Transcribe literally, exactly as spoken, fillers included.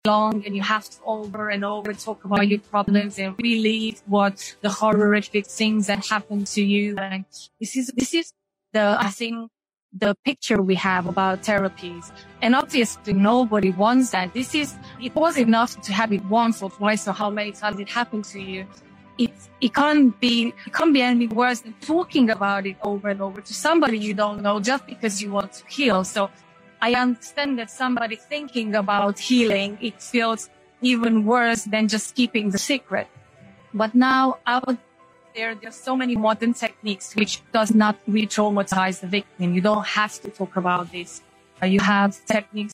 long and you have to over and over talk about your problems and relive what the horrific things that happened to you. And this is, this is the, I think, the picture we have about therapies. And obviously nobody wants that. This is, it was enough to have it once or twice or how many times it happened to you. It, it can't be, it can't be any worse than talking about it over and over to somebody you don't know just because you want to heal. So I understand that somebody thinking about healing, it feels even worse than just keeping the secret. But now out there, there's so many modern techniques which does not re-traumatize the victim. You don't have to talk about this. You have techniques